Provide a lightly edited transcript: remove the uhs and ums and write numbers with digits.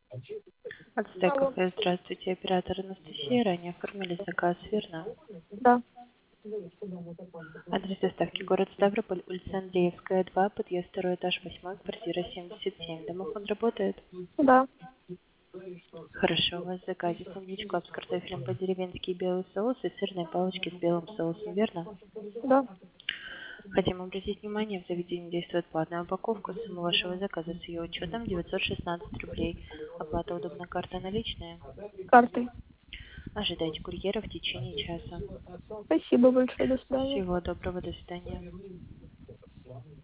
Ацтек Алло. кафе, здравствуйте, оператор Анастасия, ранее оформили заказ, верно? Да. Адрес доставки город Ставрополь, улица Андреевская, 2, подъезд 2 этаж, 8, квартира 77. Домофон работает? Да. Хорошо, у вас в заказе сэндвич клаб с картофелем по-деревенски, белый соус и сырные палочки с белым соусом, верно? Да. Хотим обратить внимание, в заведении действует платная упаковка, сумма вашего заказа с ее учетом 916 рублей. Оплата удобна, карта наличная. Картой. Ожидайте курьера в течение часа. Спасибо большое. До свидания. Всего доброго, до свидания.